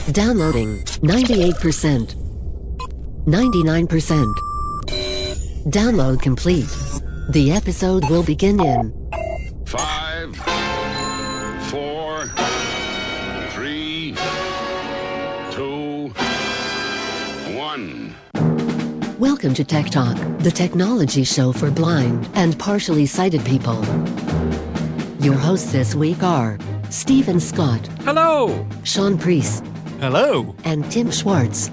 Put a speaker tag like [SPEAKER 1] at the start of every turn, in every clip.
[SPEAKER 1] Downloading 98%. 99%. Download complete. The episode will begin in
[SPEAKER 2] 5, 4, 3, 2, 1.
[SPEAKER 1] Welcome to Tech Talk, the technology show for blind and partially sighted people. Your hosts this week are Stephen Scott.
[SPEAKER 3] Hello.
[SPEAKER 1] Sean Priest.
[SPEAKER 4] Hello.
[SPEAKER 1] And Tim Schwartz.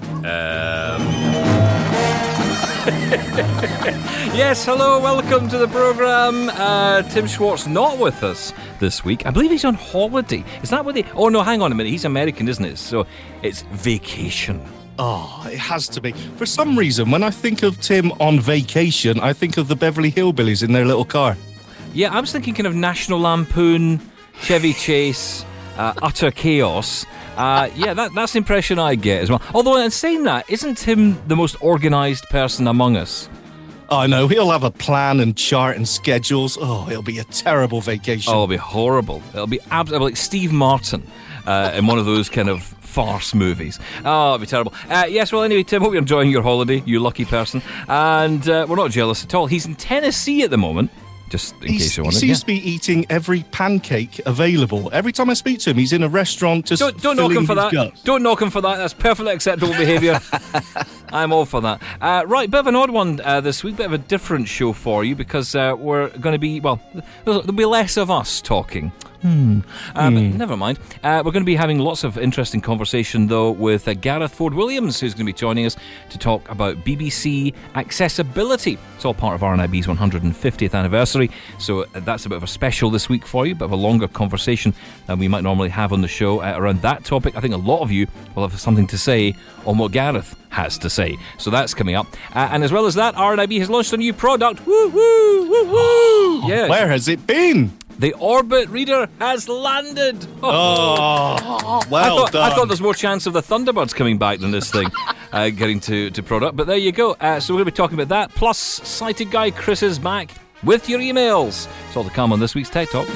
[SPEAKER 3] Yes, hello, welcome to the programme. Tim Schwartz not with us this week. I believe he's on holiday. Is that what he... Oh, no, hang on a minute. He's American, isn't it? So it's vacation.
[SPEAKER 4] Oh, it has to be. For some reason, when I think of Tim on vacation, I think of the Beverly Hillbillies in their little car.
[SPEAKER 3] Yeah, I was thinking kind of National Lampoon, Chevy Chase, utter chaos. Yeah, that's the impression I get as well. Although, in saying that, isn't Tim the most organised person among us?
[SPEAKER 4] I know, he'll have a plan and chart and schedules. Oh, it'll be a terrible vacation.
[SPEAKER 3] Oh, it'll be horrible. It'll be absolutely like Steve Martin in one of those kind of farce movies. Oh, it'll be terrible. Yes, well, anyway, Tim, hope you're enjoying your holiday, you lucky person. And we're not jealous at all. He's in Tennessee at the moment. Just in case you wanted.
[SPEAKER 4] He seems to be eating every pancake available. Every time I speak to him, he's in a restaurant just
[SPEAKER 3] don't knock him for that.
[SPEAKER 4] Guts.
[SPEAKER 3] Don't knock him for that. That's perfectly acceptable behaviour. I'm all for that. Right, bit of an odd one this week. Bit of a different show for you because we're going to be, well, there'll be less of us talking. But never mind. We're going to be having lots of interesting conversation, though, with Gareth Ford-Williams, who's going to be joining us to talk about BBC accessibility. It's all part of RNIB's 150th anniversary, so that's a bit of a special this week for you, bit of a longer conversation than we might normally have on the show around that topic. I think a lot of you will have something to say on what Gareth has to say, so that's coming up. And as well as that, RNIB has launched a new product. Woo, woo, woo, woo! Yes.
[SPEAKER 4] Where has it been?
[SPEAKER 3] The Orbit Reader has landed.
[SPEAKER 4] Oh, well done.
[SPEAKER 3] I thought there's more chance of the Thunderbirds coming back than this thing getting to product. But there you go. So we're going to be talking about that. Plus, Sighted Guy Chris is back with your emails. It's all to come on this week's Tech Talk.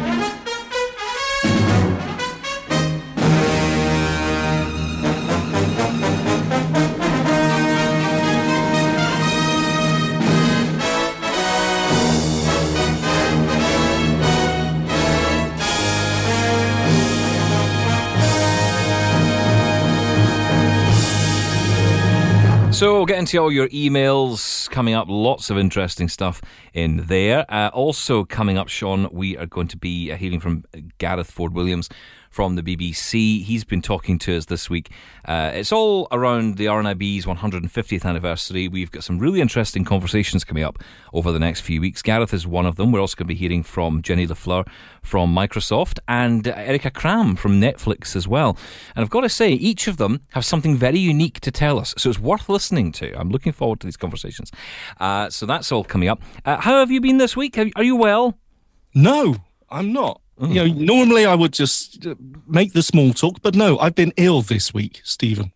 [SPEAKER 3] So we'll get into all your emails coming up. Lots of interesting stuff in there. Also coming up, Sean, we are going to be hearing from Gareth Ford-Williams from the BBC. He's been talking to us this week. It's all around the RNIB's 150th anniversary. We've got some really interesting conversations coming up over the next few weeks. Gareth is one of them. We're also going to be hearing from Jenny LaFleur from Microsoft and Erica Kram from Netflix as well. And I've got to say, each of them have something very unique to tell us, so it's worth listening to. I'm looking forward to these conversations. So that's all coming up. How have you been this week? Are you well?
[SPEAKER 4] No, I'm not. You know, normally I would just make the small talk, but no, I've been ill this week, Stephen.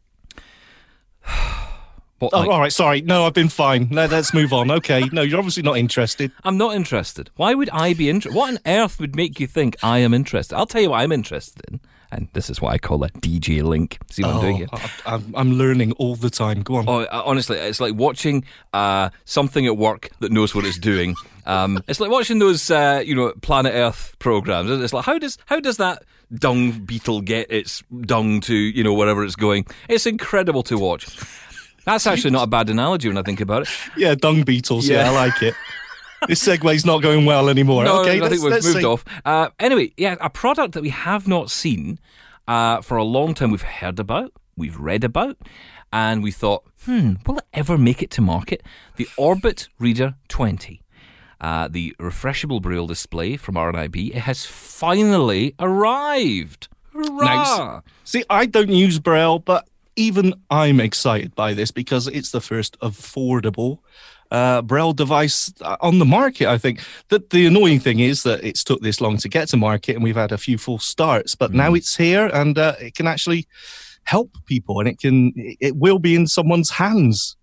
[SPEAKER 3] What,
[SPEAKER 4] all right, sorry. No, I've been fine. No, let's move on. Okay. No, you're obviously not interested.
[SPEAKER 3] I'm not interested. Why would I be interested? What on earth would make you think I am interested? I'll tell you what I'm interested in. And this is what I call a DJ link. See what I'm doing here?
[SPEAKER 4] I'm learning all the time. Go on.
[SPEAKER 3] Oh, honestly, it's like watching something at work that knows what it's doing. It's like watching those, Planet Earth programs. It's like how does that dung beetle get its dung to wherever it's going? It's incredible to watch. That's actually not a bad analogy when I think about it.
[SPEAKER 4] Yeah, dung beetles. Yeah, I like it. This segue's not going well anymore.
[SPEAKER 3] No,
[SPEAKER 4] okay,
[SPEAKER 3] I think we've moved off. Anyway, yeah, a product that we have not seen for a long time. We've heard about, we've read about, and we thought, will it ever make it to market? The Orbit Reader 20. The refreshable Braille display from RNIB. It has finally arrived. Hurrah!
[SPEAKER 4] Now, see, I don't use Braille, but even I'm excited by this because it's the first affordable Braille device on the market. I think that the annoying thing is that it's took this long to get to market and we've had a few false starts, but now it's here and it can actually help people and it will be in someone's hands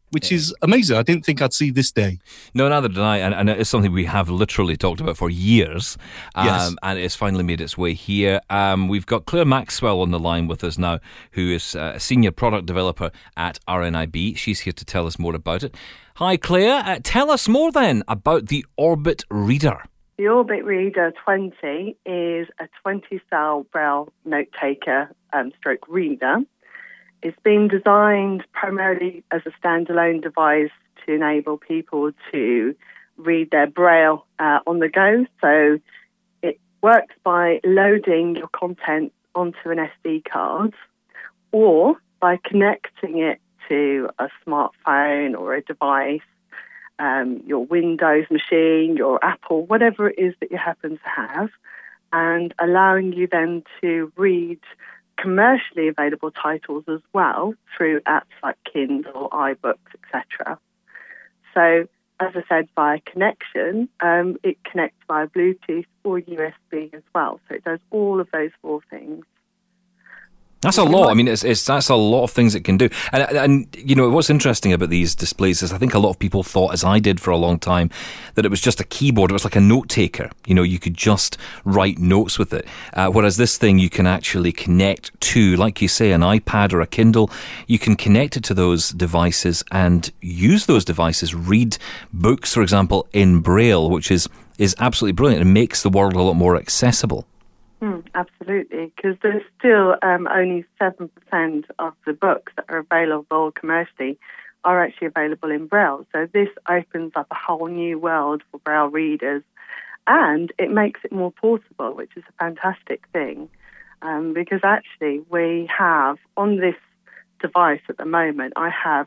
[SPEAKER 4] which is amazing. I didn't think I'd see this day.
[SPEAKER 3] No, neither did I. And it's something we have literally talked about for years.
[SPEAKER 4] Yes.
[SPEAKER 3] And it's finally made its way here. We've got Claire Maxwell on the line with us now, who is a senior product developer at RNIB. She's here to tell us more about it. Hi, Claire. Tell us more then about the Orbit Reader.
[SPEAKER 5] The Orbit Reader 20 is a 20-cell Braille note taker stroke reader. It's been designed primarily as a standalone device to enable people to read their Braille on the go. So it works by loading your content onto an SD card or by connecting it to a smartphone or a device, your Windows machine, your Apple, whatever it is that you happen to have, and allowing you then to read commercially available titles as well through apps like Kindle, iBooks, etc. So, as I said, via connection, it connects via Bluetooth or USB as well. So it does all of those four things.
[SPEAKER 3] That's a lot. I mean, that's a lot of things it can do. And you know, what's interesting about these displays is I think a lot of people thought, as I did for a long time, that it was just a keyboard. It was like a note taker. You know, you could just write notes with it. Whereas this thing you can actually connect to, like you say, an iPad or a Kindle. You can connect it to those devices and use those devices, read books, for example, in Braille, which is absolutely brilliant. It makes the world a lot more accessible.
[SPEAKER 5] Absolutely, because there's still only 7% of the books that are available commercially are actually available in Braille. So this opens up a whole new world for Braille readers, and it makes it more portable, which is a fantastic thing, because actually we have on this device at the moment, I have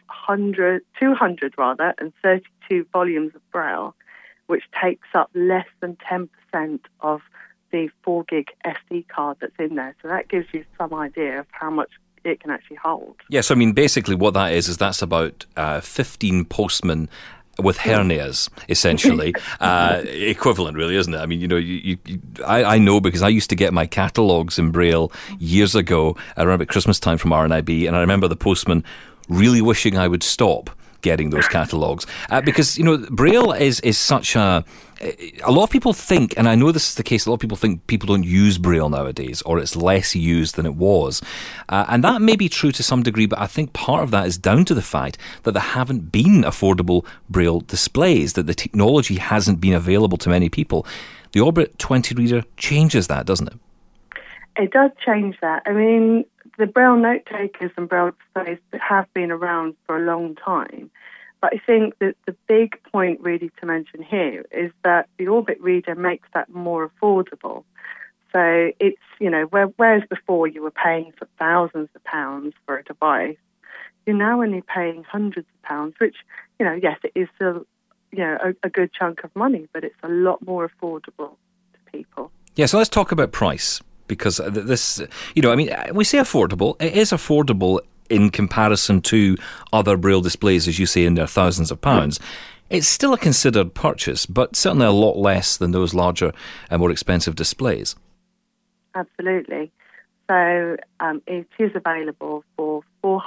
[SPEAKER 5] 232 volumes of Braille, which takes up less than 10% of the 4 gig SD card that's in there. So that gives you some idea of how much it can actually hold.
[SPEAKER 3] Yes, I mean, basically what that is that's about 15 postmen with hernias, essentially. Equivalent, really, isn't it? I mean, you know, I know because I used to get my catalogues in Braille years ago, around about Christmas time from RNIB, and I remember the postman really wishing I would stop getting those catalogues because, you know, Braille is such a lot of people think, and I know this is the case, a lot of people think people don't use Braille nowadays, or it's less used than it was, and that may be true to some degree, but I think part of that is down to the fact that there haven't been affordable Braille displays, that the technology hasn't been available to many people. The Orbit 20 reader changes that, doesn't it?
[SPEAKER 5] It does change that. I mean, the Braille note takers and Braille displays have been around for a long time. But I think that the big point really to mention here is that the Orbit Reader makes that more affordable. So it's, you know, whereas before you were paying for thousands of pounds for a device, you're now only paying hundreds of pounds, which, you know, yes, it is still, you know, a good chunk of money, but it's a lot more affordable to people.
[SPEAKER 3] Yeah, so let's talk about price. Because this, you know, I mean, we say affordable. It is affordable in comparison to other Braille displays, as you say, in their thousands of pounds. It's still a considered purchase, but certainly a lot less than those larger and more expensive displays.
[SPEAKER 5] Absolutely. So it is available for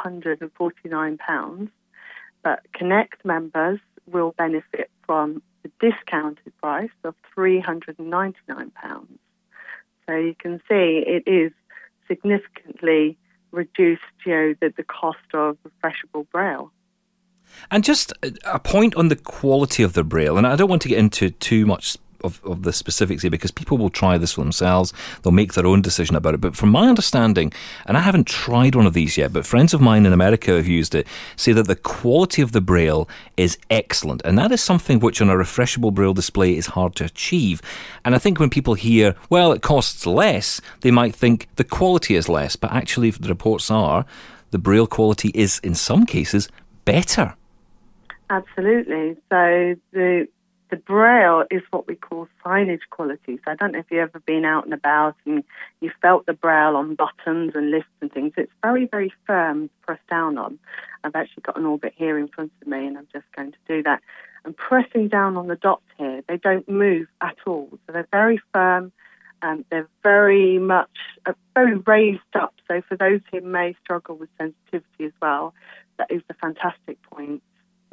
[SPEAKER 5] £449, but Connect members will benefit from the discounted price of £399. So you can see it is significantly reduced, you know, the cost of refreshable Braille. And
[SPEAKER 3] just a point on the quality of the Braille, and I don't want to get into too much of the specifics here because people will try this for themselves, they'll make their own decision about it, but from my understanding, and I haven't tried one of these yet, but friends of mine in America who've used it say that the quality of the Braille is excellent, and that is something which on a refreshable Braille display is hard to achieve. And I think when people hear, well, it costs less, they might think the quality is less, but actually the reports are the Braille quality is in some cases better.
[SPEAKER 5] Absolutely. So the Braille is what we call signage quality. So I don't know if you've ever been out and about and you felt the Braille on buttons and lists and things. It's very, very firm to press down on. I've actually got an Orbit here in front of me and I'm just going to do that. And pressing down on the dots here, they don't move at all. So they're very firm. They're very much, very raised up. So for those who may struggle with sensitivity as well, that is the fantastic point.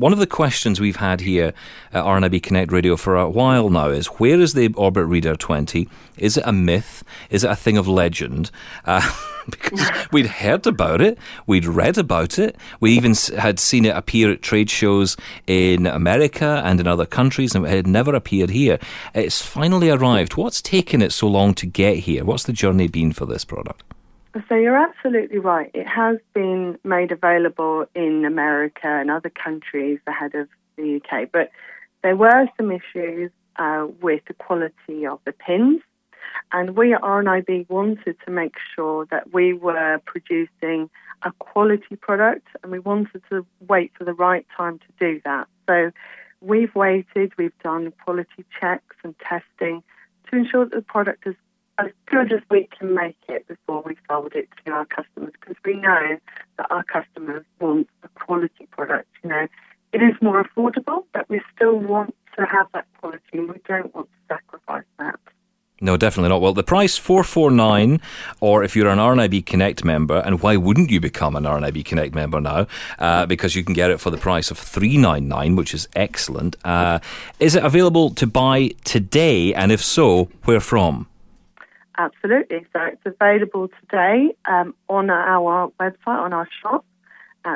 [SPEAKER 3] one of the questions we've had here at RNIB Connect Radio for a while now is, where is the Orbit Reader 20? Is it a myth? Is it a thing of legend? Because we'd heard about it, we'd read about it, we even had seen it appear at trade shows in America and in other countries, and it had never appeared here. It's finally arrived. What's taken it so long to get here? What's the journey been for this product?
[SPEAKER 5] So you're absolutely right. It has been made available in America and other countries ahead of the UK, but there were some issues with the quality of the pins, and we at RNIB wanted to make sure that we were producing a quality product, and we wanted to wait for the right time to do that. So we've waited, we've done quality checks and testing to ensure that the product is as good as we can make it before we sold it to our customers, because we know that our customers want a quality product. You know, it is more affordable, but we still want to have that quality, and we don't want to sacrifice that.
[SPEAKER 3] No, definitely not. Well, the price $449, or if you're an RNIB Connect member, and why wouldn't you become an RNIB Connect member now? Because you can get it for the price of $399, which is excellent. Is it available to buy today? And if so, where from?
[SPEAKER 5] Absolutely. So it's available today on our website, on our shop at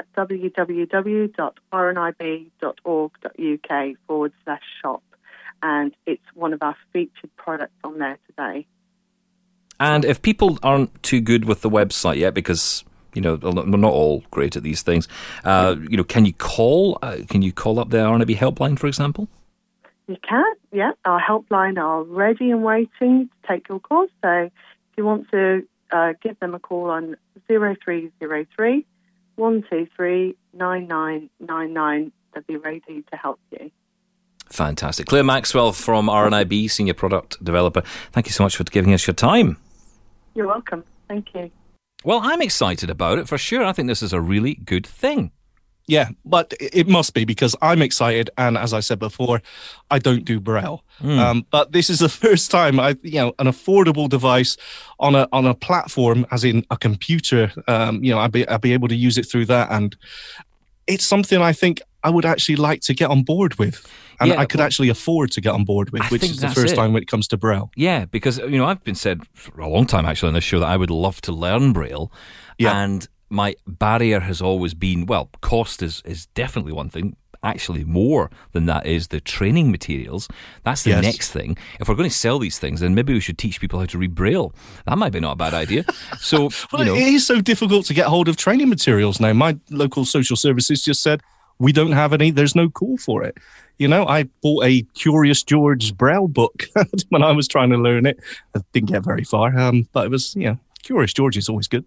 [SPEAKER 5] www.rnib.org.uk/shop. And it's one of our featured products on there today.
[SPEAKER 3] And if people aren't too good with the website yet, because, you know, we're not all great at these things, you know, can you call up the RNIB helpline, for example?
[SPEAKER 5] You can, yeah. Our helpline are ready and waiting to take your call. So if you want to give them a call on 0303 123 9999, they'll be ready to help you.
[SPEAKER 3] Fantastic. Claire Maxwell from RNIB, Senior Product Developer. Thank you so much for giving us your time.
[SPEAKER 5] You're welcome. Thank you.
[SPEAKER 3] Well, I'm excited about it for sure. I think this is a really good thing.
[SPEAKER 4] Yeah, but it must be, because I'm excited, and as I said before, I don't do Braille. But this is the first time an affordable device on a platform, as in a computer. I'd be able to use it through that, and it's something I think I would actually like to get on board with, and I could actually afford to get on board with, which is the first time when it comes to Braille.
[SPEAKER 3] Yeah, because I've been said for a long time actually on this show that I would love to learn Braille, and my barrier has always been, well, cost is definitely one thing. Actually, more than that is the training materials. That's the next thing. If we're going to sell these things, then maybe we should teach people how to read Braille. That might be not a bad idea. So,
[SPEAKER 4] it is so difficult to get hold of training materials now. My local social services just said, we don't have any, there's no call for it. I bought a Curious George Braille book when I was trying to learn it. I didn't get very far, but it was, Curious George is always good.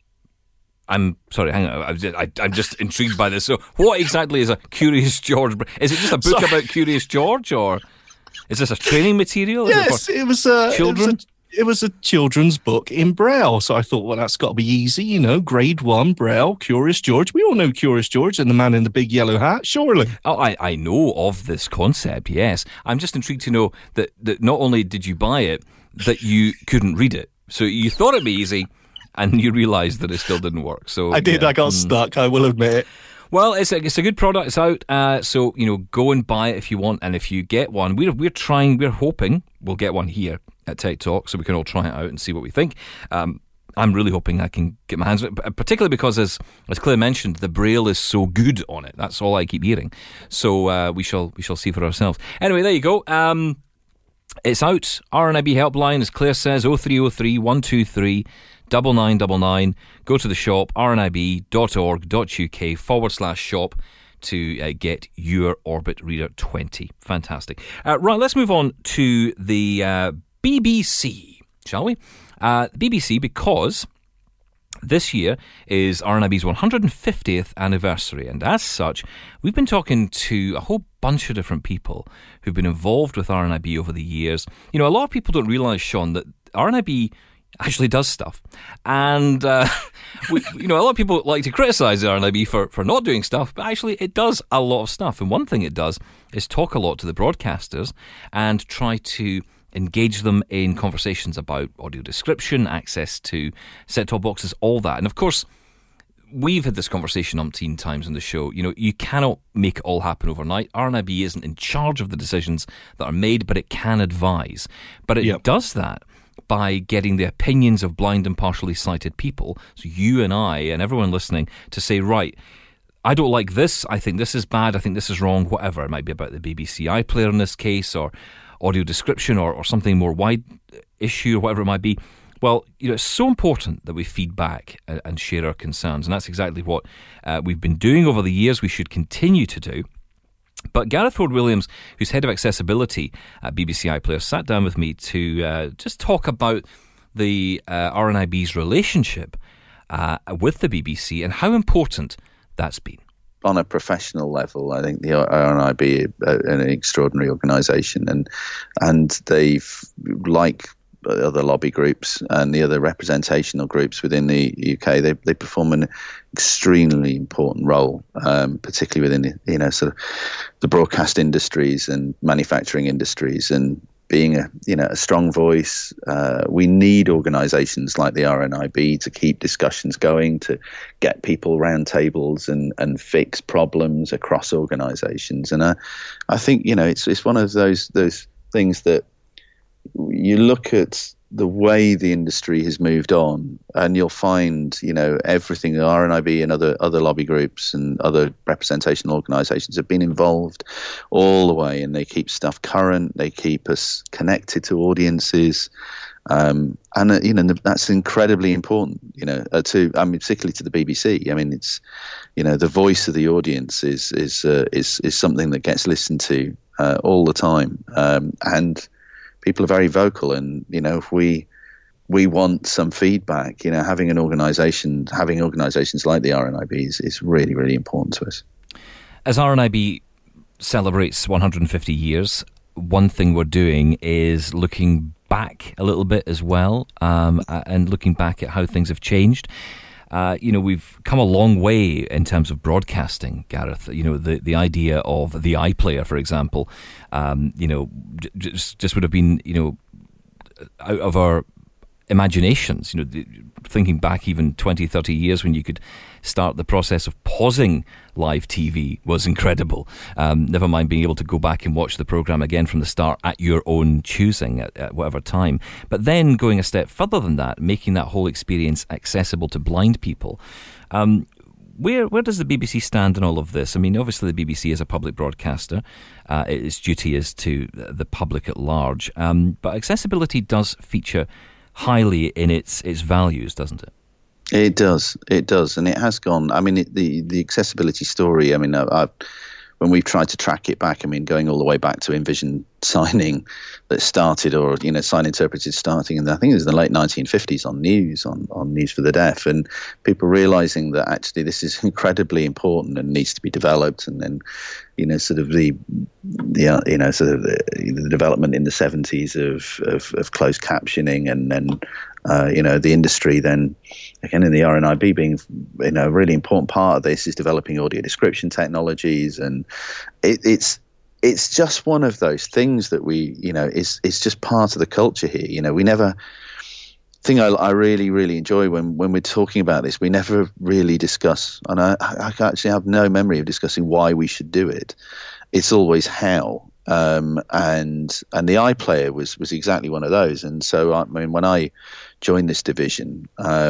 [SPEAKER 3] I'm sorry, hang on. I'm just intrigued by this. So, what exactly is a Curious George? Is it just a book about Curious George, or is this a training material?
[SPEAKER 4] Yes, it was children. It was a children's book in Braille. So I thought, well, that's got to be easy, grade 1 Braille, Curious George. We all know Curious George and the man in the big yellow hat, surely.
[SPEAKER 3] Oh, I know of this concept. Yes, I'm just intrigued to know that not only did you buy it, that you couldn't read it. So you thought it'd be easy, and you realised that it still didn't work. So
[SPEAKER 4] I did. I got stuck. I will admit it.
[SPEAKER 3] Well, it's a good product. It's out. So go and buy it if you want. And if you get one, we're hoping we'll get one here at Tech Talk, so we can all try it out and see what we think. I'm really hoping I can get my hands on it, particularly because, as Claire mentioned, the Braille is so good on it. That's all I keep hearing. So we shall see for ourselves. Anyway, there you go. It's out. RNIB helpline, as Claire says, 0303 123 9999. Go to the shop, rnib.org.uk/shop to get your Orbit Reader 20. Fantastic. Right, let's move on to the BBC, shall we? BBC, because this year is RNIB's 150th anniversary, and as such, we've been talking to a whole bunch of different people who've been involved with RNIB over the years. A lot of people don't realise, Sean, that RNIB actually does stuff, and a lot of people like to criticise the RNIB for not doing stuff, but actually it does a lot of stuff. And one thing it does is talk a lot to the broadcasters and try to engage them in conversations about audio description, access to set-top boxes, all that. And of course, we've had this conversation umpteen times on the show. You know, you cannot make it all happen overnight. RNIB isn't in charge of the decisions that are made, but it can advise. But it does that by getting the opinions of blind and partially sighted people, so you and I and everyone listening, to say, right, I don't like this, I think this is bad, I think this is wrong, whatever. It might be about the BBC iPlayer in this case, or audio description, or something more wide issue, or whatever it might be. Well, you know, it's so important that we feed back and share our concerns, and that's exactly what we've been doing over the years. We should continue to do. But Gareth Ford-Williams, who's head of accessibility at BBC iPlayer, sat down with me to just talk about the RNIB's relationship with the BBC and how important that's been.
[SPEAKER 6] On a professional level, I think the RNIB are an extraordinary organisation, and they've, like other lobby groups and the other representational groups within the UK, they perform an extremely important role, particularly within sort of the broadcast industries and manufacturing industries, and being a strong voice. We need organisations like the RNIB to keep discussions going, to get people round tables and fix problems across organisations. And I think it's one of those things that you look at the way the industry has moved on, and you'll find, everything, the RNIB and other lobby groups and other representational organisations have been involved all the way, and they keep stuff current, they keep us connected to audiences, and that's incredibly important, particularly to the BBC. I mean, it's, the voice of the audience is something that gets listened to all the time, and people are very vocal, and if we want some feedback, having organisations like the RNIB is really, really important to us.
[SPEAKER 3] As RNIB celebrates 150 years, one thing we're doing is looking back a little bit as well, and looking back at how things have changed. We've come a long way in terms of broadcasting, Gareth. The idea of the iPlayer, for example, just would have been, out of our imaginations. Thinking back even 20, 30 years when you could start the process of pausing live TV was incredible. Never mind being able to go back and watch the programme again from the start at your own choosing at whatever time. But then going a step further than that, making that whole experience accessible to blind people. Where does the BBC stand in all of this? I mean, obviously the BBC is a public broadcaster. Its duty is to the public at large. But accessibility does feature highly in its values, doesn't it?
[SPEAKER 6] It does, and it has gone. I mean, the accessibility story. I mean, when we've tried to track it back, I mean, going all the way back to Envision signing that started, or Sign Interpreted starting, and I think it was in the late 1950s on News for the Deaf, and people realizing that actually this is incredibly important and needs to be developed, and then the development in the 70s of closed captioning, and then the industry then again in the RNIB being a really important part of this is developing audio description technologies, and it's just one of those things that it's just part of the culture here. We never thing I really, really enjoy when we're talking about this, we never really discuss, and I actually have no memory of discussing why we should do it. It's always how. And the iPlayer was exactly one of those. And so, I mean, when I joined this division,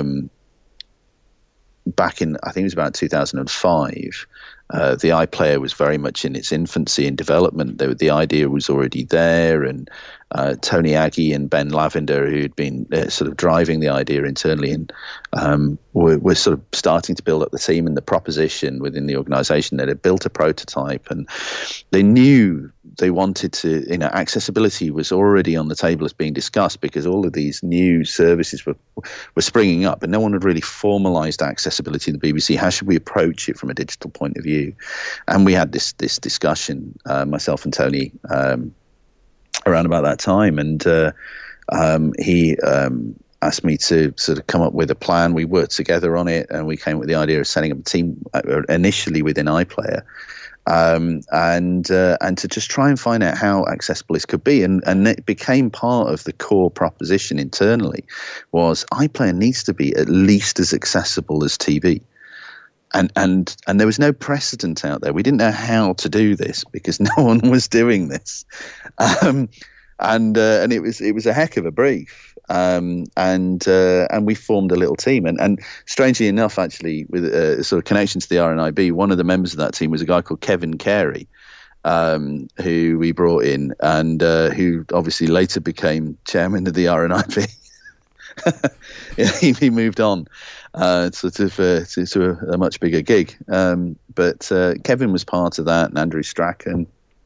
[SPEAKER 6] back in, I think it was about 2005, the iPlayer was very much in its infancy and development. The idea was already there, and Tony Aggie and Ben Lavender, who'd been sort of driving the idea internally, and were sort of starting to build up the team and the proposition within the organisation. That had built a prototype, and they knew they wanted to, accessibility was already on the table as being discussed, because all of these new services were springing up, and no one had really formalised accessibility in the BBC. How should we approach it from a digital point of view? And we had this discussion, myself and Tony, around about that time, and he asked me to sort of come up with a plan. We worked together on it, and we came up with the idea of setting up a team initially within iPlayer, and to just try and find out how accessible this could be, and it became part of the core proposition internally was iPlayer needs to be at least as accessible as TV. there was no precedent out there. We didn't know how to do this because no one was doing this, and it was a heck of a brief. And we formed a little team, and strangely enough, actually, with a sort of connection to the RNIB, one of the members of that team was a guy called Kevin Carey, who we brought in, and who obviously later became chairman of the RNIB. He moved on to a much bigger gig, but Kevin was part of that, and Andrew Strachan,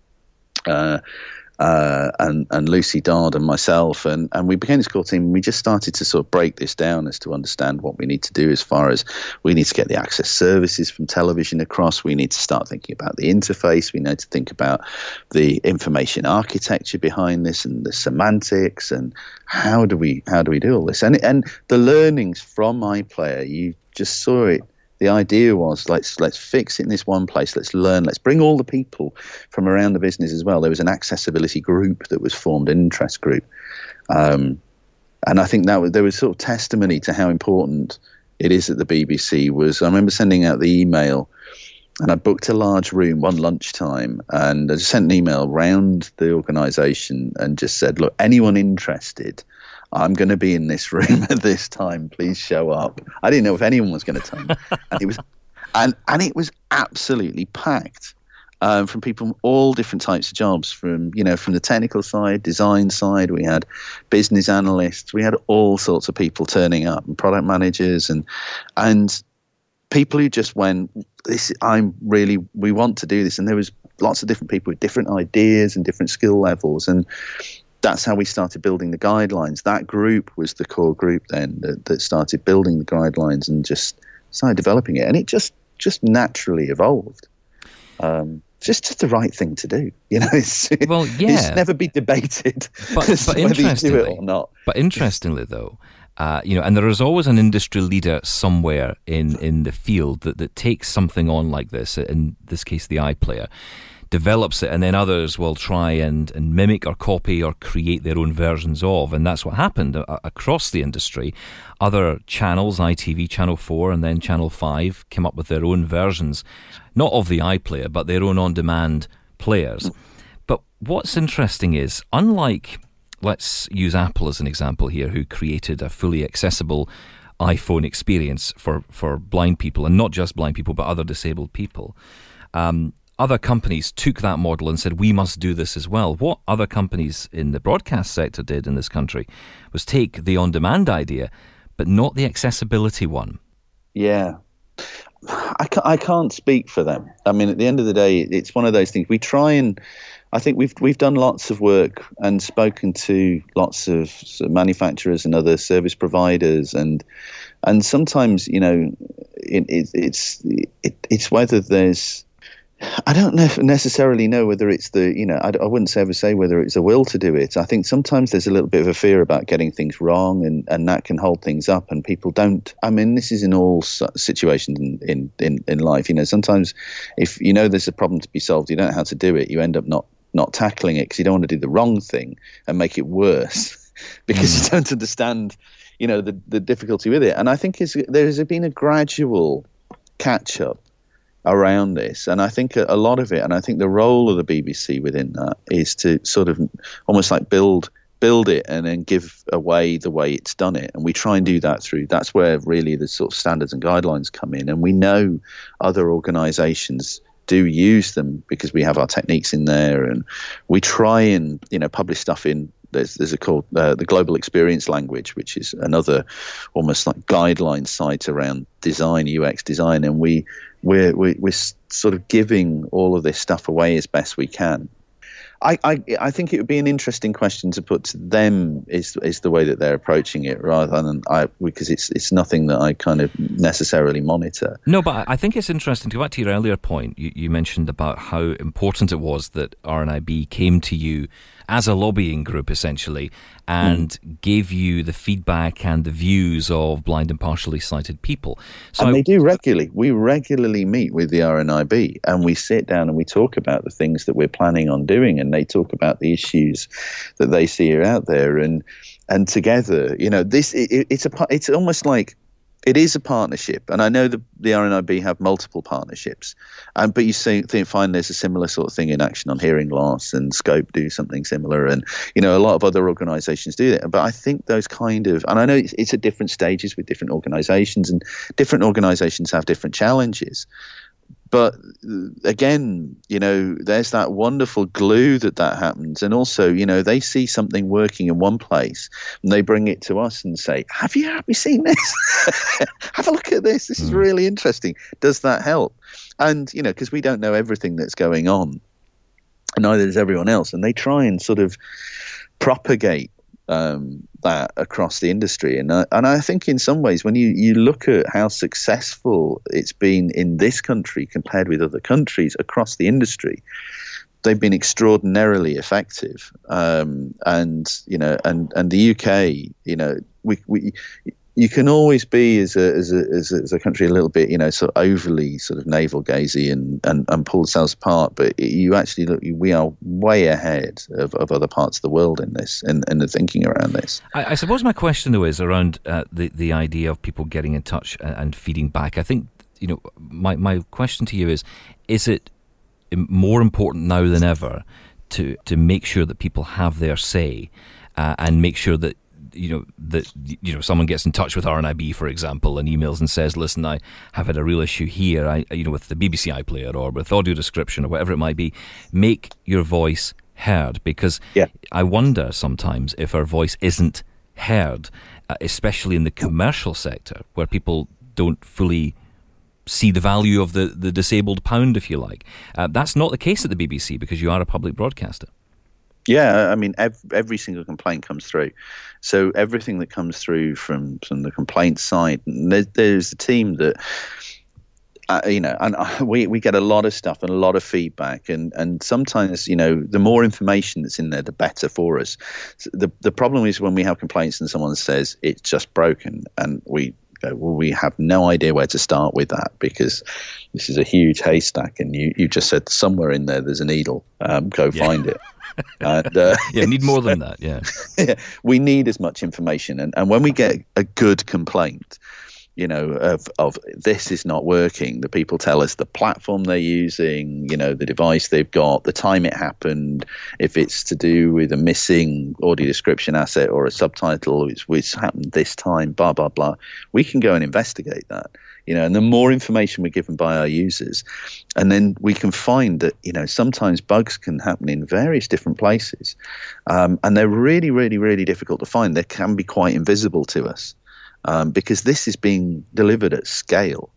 [SPEAKER 6] and Lucy Dodd and myself, and we became this core team, and we just started to sort of break this down as to understand what we need to do as far as we need to get the access services from television across. We need to start thinking about the interface. We need to think about the information architecture behind this and the semantics, and how do we do all this? And the learnings from iPlayer, you just saw it. The idea was, let's fix it in this one place. Let's learn. Let's bring all the people from around the business as well. There was an accessibility group that was formed, an interest group, and I think there was sort of testimony to how important it is at the BBC. I remember sending out the email, and I booked a large room one lunchtime, and I just sent an email round the organisation and just said, look, anyone interested, I'm going to be in this room at this time. Please show up. I didn't know if anyone was going to turn. And it was, and it was absolutely packed, from people from all different types of jobs. From the technical side, design side, we had business analysts, we had all sorts of people turning up, and product managers, and people who just went, we want to do this. And there was lots of different people with different ideas and different skill levels, and that's how we started building the guidelines. That group was the core group then that started building the guidelines and just started developing it. And it just naturally evolved. Just the right thing to do. It's never be debated but whether you do it or not. But
[SPEAKER 3] interestingly, though, and there is always an industry leader somewhere in the field that takes something on like this, in this case the iPlayer, develops it, and then others will try and mimic or copy or create their own versions of. And that's what happened across the industry. Other channels, ITV, Channel 4 and then Channel 5, came up with their own versions, not of the iPlayer, but their own on-demand players. But what's interesting is, unlike, let's use Apple as an example here, who created a fully accessible iPhone experience for blind people, and not just blind people, but other disabled people, other companies took that model and said, we must do this as well. What other companies in the broadcast sector did in this country was take the on-demand idea, but not the accessibility one.
[SPEAKER 6] Yeah. I can't speak for them. I mean, at the end of the day, it's one of those things. We try and, I think we've done lots of work and spoken to lots of manufacturers and other service providers, and sometimes, it's whether there's, I don't necessarily know whether it's I wouldn't ever say whether it's a will to do it. I think sometimes there's a little bit of a fear about getting things wrong, and that can hold things up, and people don't. I mean, this is in all situations in life. Sometimes if there's a problem to be solved, you don't know how to do it, you end up not tackling it because you don't want to do the wrong thing and make it worse because you don't understand, the difficulty with it. And I think there's been a gradual catch up around this, and I think a lot of it, and I think the role of the BBC within that is to sort of almost like build it and then give away the way it's done it, and we try and do that that's where really the sort of standards and guidelines come in, and we know other organisations do use them because we have our techniques in there, and we try and publish stuff in. There's a called the Global Experience Language, which is another almost like guideline site around design, UX design, and we're sort of giving all of this stuff away as best we can. I think it would be an interesting question to put to them is the way that they're approaching it, rather than because it's nothing that I kind of necessarily monitor.
[SPEAKER 3] No, but I think it's interesting to go back to your earlier point. You mentioned about how important it was that RNIB came to you as a lobbying group, essentially, and gave you the feedback and the views of blind and partially sighted people.
[SPEAKER 6] And they do regularly. We regularly meet with the RNIB, and we sit down and we talk about the things that we're planning on doing, and they talk about the issues that they see are out there, and together, it's almost like It is a partnership, and I know the RNIB have multiple partnerships, but you find there's a similar sort of thing in action on hearing loss, and Scope do something similar, and a lot of other organisations do that. But I think those kind of, and I know it's at different stages with different organisations, and different organisations have different challenges. But again, there's that wonderful glue that happens. And also, they see something working in one place and they bring it to us and say, have you seen this? Have a look at this. This is really interesting. Does that help? And, because we don't know everything that's going on, and neither does everyone else. And they try and sort of propagate that across the industry, and I think in some ways when you look at how successful it's been in this country compared with other countries across the industry, they've been extraordinarily effective. And the UK, we you can always be as a country a little bit, sort of overly sort of navel gazy and pull ourselves apart. But you actually look, we are way ahead of other parts of the world in this, and the thinking around this.
[SPEAKER 3] I suppose my question though is around the idea of people getting in touch and feeding back. I think my question to you is it more important now than ever to make sure that people have their say and make sure that someone gets in touch with RNIB, for example, and emails and says, listen, I have had a real issue here, with the BBC iPlayer or with audio description or whatever it might be. Make your voice heard, because I wonder sometimes if our voice isn't heard, especially in the commercial sector where people don't fully see the value of the disabled pound, if you like. That's not the case at the BBC because you are a public broadcaster.
[SPEAKER 6] Yeah, I mean, every single complaint comes through. So everything that comes through from the complaint side, there's a team that, and we get a lot of stuff and a lot of feedback. And sometimes, the more information that's in there, the better for us. So the problem is when we have complaints and someone says it's just broken, and we go, well, we have no idea where to start with that, because this is a huge haystack, and you just said somewhere in there's a needle. Go find it. And,
[SPEAKER 3] need more than that. Yeah,
[SPEAKER 6] we need as much information, and when we get a good complaint, of this is not working, the people tell us the platform they're using, the device they've got, the time it happened, if it's to do with a missing audio description asset or a subtitle which happened this time, blah blah blah. We can go and investigate that. And the more information we're given by our users, and then we can find that, sometimes bugs can happen in various different places, and they're really, really, really difficult to find. They can be quite invisible to us, because this is being delivered at scale.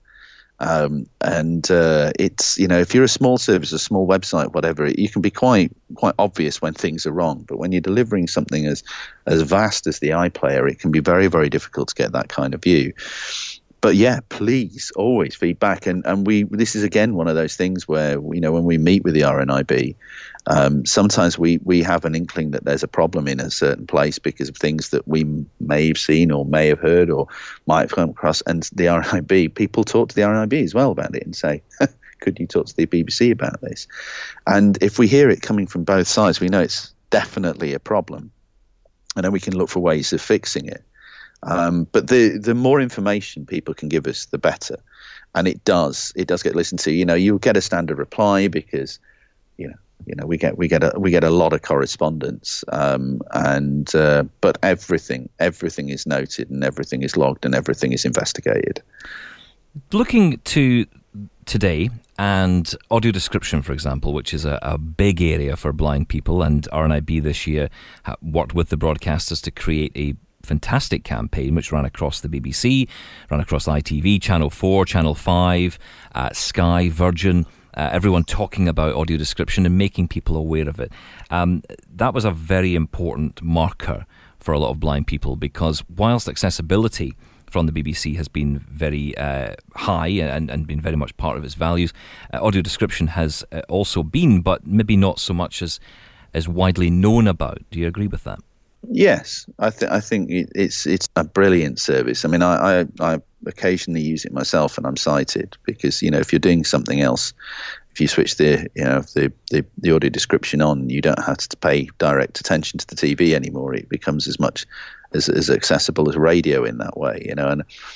[SPEAKER 6] It's, if you're a small service, a small website, whatever, you can be quite obvious when things are wrong. But when you're delivering something as vast as the iPlayer, it can be very, very difficult to get that kind of view. But yeah, please always feedback. And this is again one of those things where, when we meet with the RNIB, sometimes we have an inkling that there's a problem in a certain place because of things that we may have seen or may have heard or might have come across. And the RNIB, people talk to the RNIB as well about it and say, could you talk to the BBC about this? And if we hear it coming from both sides, we know it's definitely a problem. And then we can look for ways of fixing it. But the more information people can give us, the better, and it does get listened to. You'll get a standard reply because we get a lot of correspondence, but everything is noted and everything is logged and everything is investigated.
[SPEAKER 3] Looking to today and audio description, for example, which is a big area for blind people, and RNIB this year worked with the broadcasters to create a fantastic campaign which ran across the BBC, ran across ITV, Channel 4, Channel 5, Sky, Virgin, everyone talking about audio description and making people aware of it. That was a very important marker for a lot of blind people, because whilst accessibility from the BBC has been very high and been very much part of its values, audio description has also been, but maybe not so much as widely known about. Do you agree with that?
[SPEAKER 6] Yes, I think it's a brilliant service. I mean, I occasionally use it myself, and I'm sighted because if you're doing something else, if you switch the audio description on, you don't have to pay direct attention to the TV anymore. It becomes as much as accessible as radio in that way, And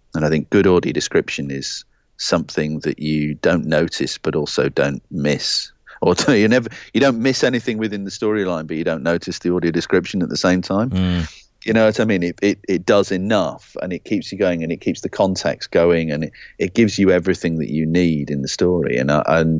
[SPEAKER 6] And I think good audio description is something that you don't notice, but also don't miss. Or you don't miss anything within the storyline, but you don't notice the audio description at the same time. You know what I mean? It does enough, and it keeps you going, and it keeps the context going, and it gives you everything that you need in the story. And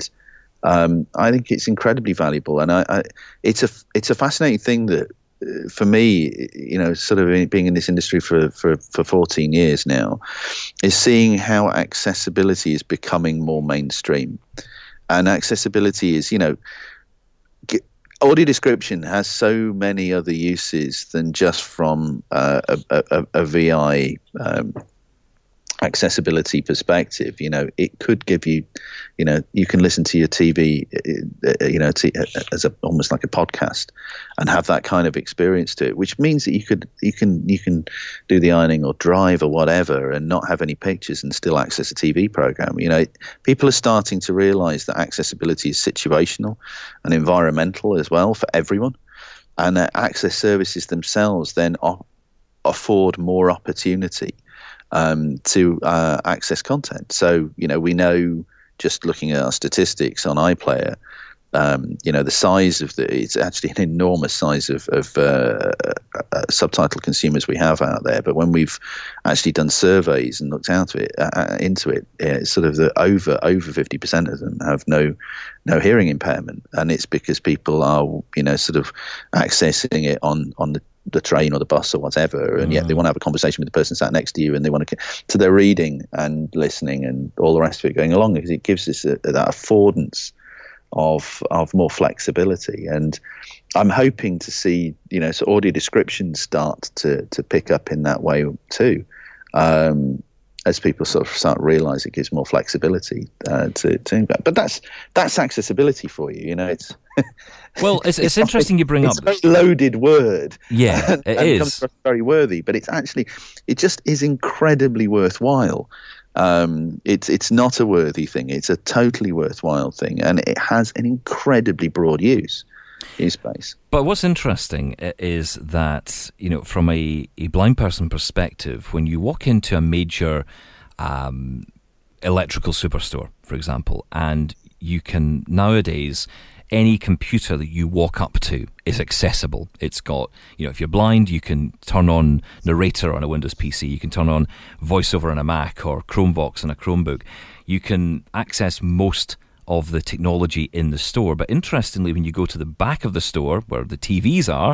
[SPEAKER 6] I think it's incredibly valuable. And it's a fascinating thing that, for me, you know, sort of being in this industry for 14 years now, is seeing how accessibility is becoming more mainstream. And accessibility is, you know, audio description has so many other uses than just from a VI accessibility perspective. You know, it could give you, you know, you can listen to your TV, you know, as almost like a podcast, and have that kind of experience to it, which means that you can do the ironing or drive or whatever and not have any pictures and still access a TV program. You know, people are starting to realize that accessibility is situational and environmental as well for everyone, and that access services themselves then afford more opportunity to access content. So, you know, we know, just looking at our statistics on iPlayer, you know, the size of it's actually an enormous size of subtitle consumers we have out there. But when we've actually done surveys and looked into it, it's sort of over 50% of them have no hearing impairment, and it's because people are, you know, sort of accessing it on the train or the bus or whatever, and yet they want to have a conversation with the person sat next to you, and they want to, so they're reading and listening and all the rest of it going along, because it gives us that affordance of more flexibility. And I'm hoping to see, you know, so audio description start to pick up in that way too, as people sort of start to realize it gives more flexibility to but that's accessibility for you. You know, it's
[SPEAKER 3] well, it's interesting you bring up.
[SPEAKER 6] It's a very loaded word.
[SPEAKER 3] Yeah,
[SPEAKER 6] and
[SPEAKER 3] it is.
[SPEAKER 6] Comes across very worthy, but it just is incredibly worthwhile. It's not a worthy thing. It's a totally worthwhile thing, and it has an incredibly broad use space.
[SPEAKER 3] But what's interesting is that, you know, from a blind person perspective, when you walk into a major electrical superstore, for example, and you can nowadays, any computer that you walk up to is accessible. It's got, you know, if you're blind, you can turn on narrator on a Windows PC, you can turn on VoiceOver on a Mac or Chromevox on a Chromebook. You can access most of the technology in the store. But interestingly, when you go to the back of the store where the TVs are,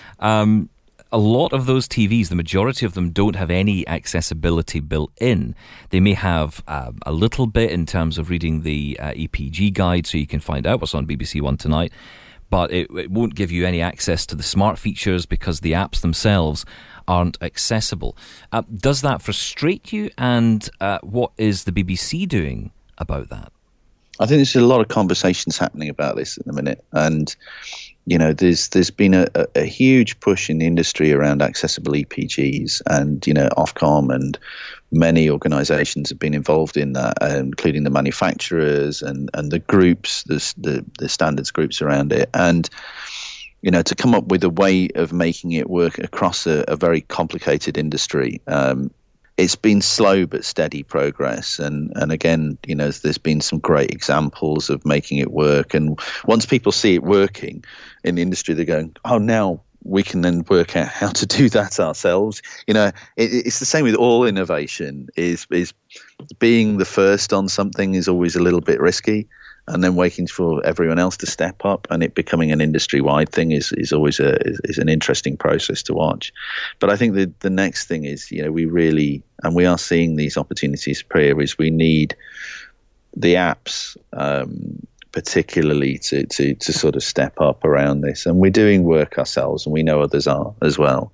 [SPEAKER 3] a lot of those TVs, the majority of them, don't have any accessibility built in. They may have a little bit in terms of reading the EPG guide, so you can find out what's on BBC One Tonight, but it won't give you any access to the smart features because the apps themselves aren't accessible. Does that frustrate you? And what is the BBC doing about that?
[SPEAKER 6] I think there's a lot of conversations happening about this at the minute, and you know, there's been a huge push in the industry around accessible EPGs, and you know, Ofcom and many organisations have been involved in that, including the manufacturers and the groups, the standards groups around it, and you know, to come up with a way of making it work across a very complicated industry. It's been slow but steady progress, and again, you know, there's been some great examples of making it work, and once people see it working in the industry, they're going, oh, now we can then work out how to do that ourselves. You know, it's the same with all innovation. Is being the first on something is always a little bit risky, and then waiting for everyone else to step up and it becoming an industry-wide thing is always is an interesting process to watch. But I think the next thing is, you know, we are seeing these opportunities appear, is we need the apps particularly to sort of step up around this. And we're doing work ourselves, and we know others are as well.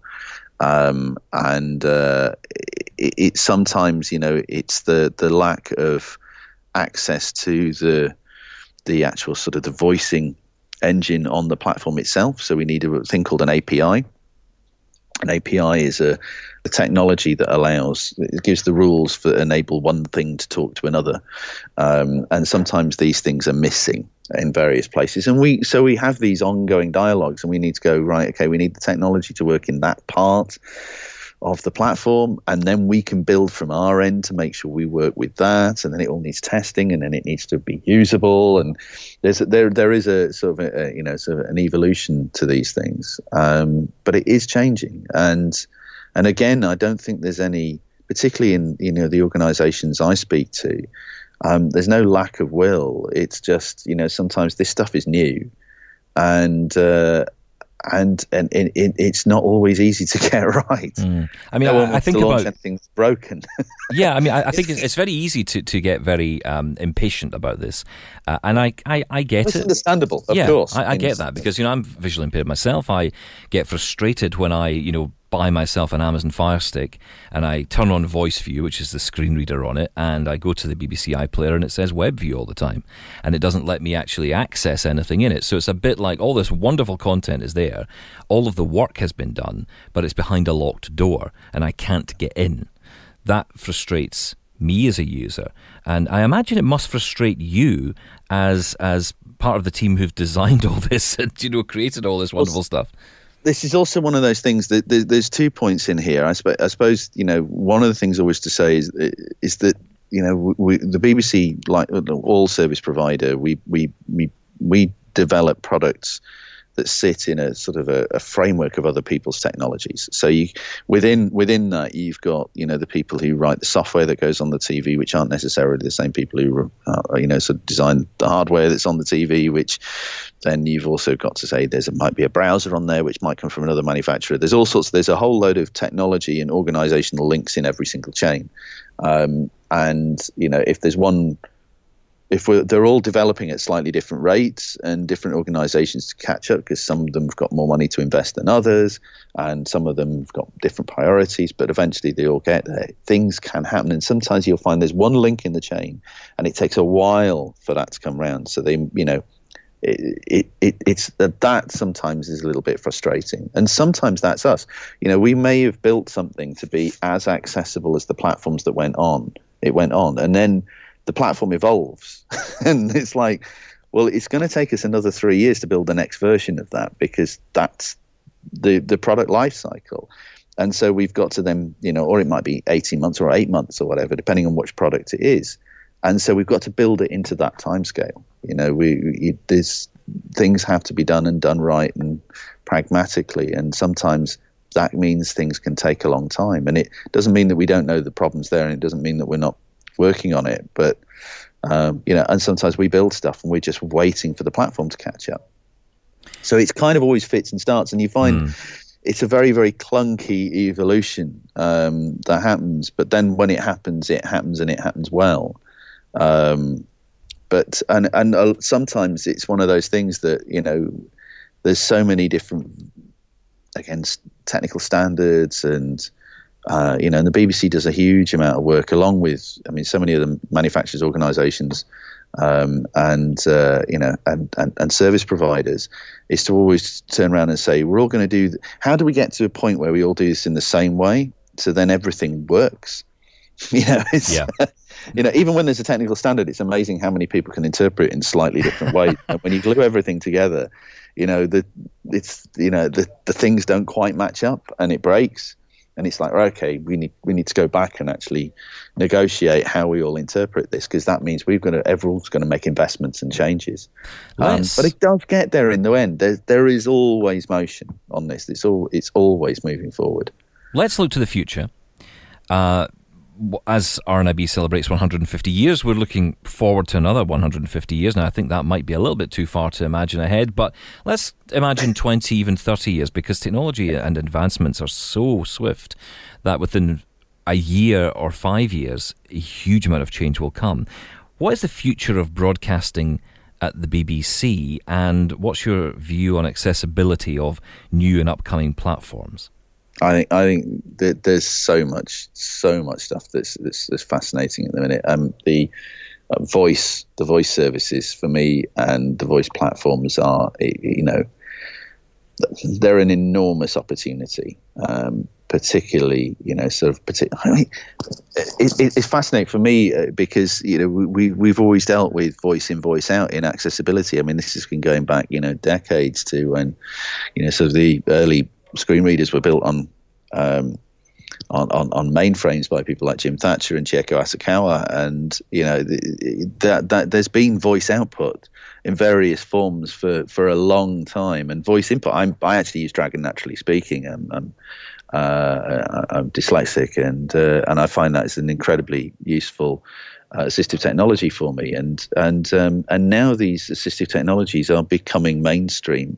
[SPEAKER 6] It sometimes, you know, it's the lack of access to the actual sort of the voicing engine on the platform itself. So we need a thing called an API. An API is a technology that it gives the rules for enable one thing to talk to another. And sometimes these things are missing in various places. And we have these ongoing dialogues, and we need to go, right, okay, we need the technology to work in that part of the platform, and then we can build from our end to make sure we work with that, and then it all needs testing, and then it needs to be usable, and there is a sort of sort of an evolution to these things, but it is changing, and again, I don't think there's any, particularly in the organisations I speak to, there's no lack of will. It's just sometimes this stuff is new, and it's not always easy to get right.
[SPEAKER 3] I mean, I think about
[SPEAKER 6] anything's broken.
[SPEAKER 3] Yeah, I mean, I think it's very easy to get very impatient about this, and I get
[SPEAKER 6] it's
[SPEAKER 3] it.
[SPEAKER 6] Understandable, of course.
[SPEAKER 3] I get that because I'm visually impaired myself. I get frustrated when I buy myself an Amazon Fire Stick and I turn on Voice View, which is the screen reader on it, and I go to the BBC iPlayer and it says Web View all the time, and it doesn't let me actually access anything in it. So it's a bit like all this wonderful content is there, all of the work has been done, but it's behind a locked door and I can't get in. That frustrates me as a user, and I imagine it must frustrate you as part of the team who've designed all this and created all this wonderful stuff.
[SPEAKER 6] This is also one of those things that there's 2 points in here. I suppose one of the things always to say is that the BBC, like all service provider, we develop products that sit in a sort of a framework of other people's technologies. So within that, you've got the people who write the software that goes on the TV, which aren't necessarily the same people who sort of design the hardware that's on the TV. Which then you've also got to say might be a browser on there, which might come from another manufacturer. There's all sorts. There's a whole load of technology and organizational links in every single chain, and if there's one. They're all developing at slightly different rates and different organizations to catch up, because some of them have got more money to invest than others, and some of them have got different priorities, but eventually they all get there. Things can happen, and sometimes you'll find there's one link in the chain and it takes a while for that to come around. So it's that sometimes is a little bit frustrating, and sometimes that's us. We may have built something to be as accessible as the platforms that went on, and then the platform evolves and it's like, well, it's going to take us another 3 years to build the next version of that, because that's the product life cycle. And so we've got to then, or it might be 18 months or 8 months or whatever, depending on which product it is. And so we've got to build it into that timescale. There's things have to be done and done right and pragmatically. And sometimes that means things can take a long time. And it doesn't mean that we don't know the problems there, and it doesn't mean that we're not working on it, but and sometimes we build stuff and we're just waiting for the platform to catch up. So it's kind of always fits and starts, and you find it's a very, very clunky evolution that happens. But then when it happens and it happens well. But sometimes it's one of those things that there's so many different, again, technical standards and. And the BBC does a huge amount of work along with, so many of the manufacturers, organisations, and service providers, is to always turn around and say, we're all going to do. How do we get to a point where we all do this in the same way, so then everything works? Even when there's a technical standard, it's amazing how many people can interpret it in slightly different ways. And when you glue everything together, the things don't quite match up, and it breaks. And it's like, okay, we need to go back and actually negotiate how we all interpret this, because that means everyone's going to make investments and changes. But it does get there in the end. There is always motion on this. It's always moving forward.
[SPEAKER 3] Let's look to the future. As RNIB celebrates 150 years, we're looking forward to another 150 years. Now, I think that might be a little bit too far to imagine ahead, but let's imagine 20, even 30 years, because technology and advancements are so swift that within a year or 5 years, a huge amount of change will come. What is the future of broadcasting at the BBC, and what's your view on accessibility of new and upcoming platforms?
[SPEAKER 6] I think that there's so much stuff that's fascinating at the minute. The voice services for me and the voice platforms are, they're an enormous opportunity. Particularly, it's fascinating for me because we've always dealt with voice in, voice out in accessibility. This has been going back decades to when sort of the early screen readers were built on on mainframes by people like Jim Thatcher and Chieko Asakawa, and that there's been voice output in various forms for a long time, and voice input. I actually use Dragon Naturally Speaking. I'm dyslexic, and I find that is an incredibly useful assistive technology for me. And now these assistive technologies are becoming mainstream.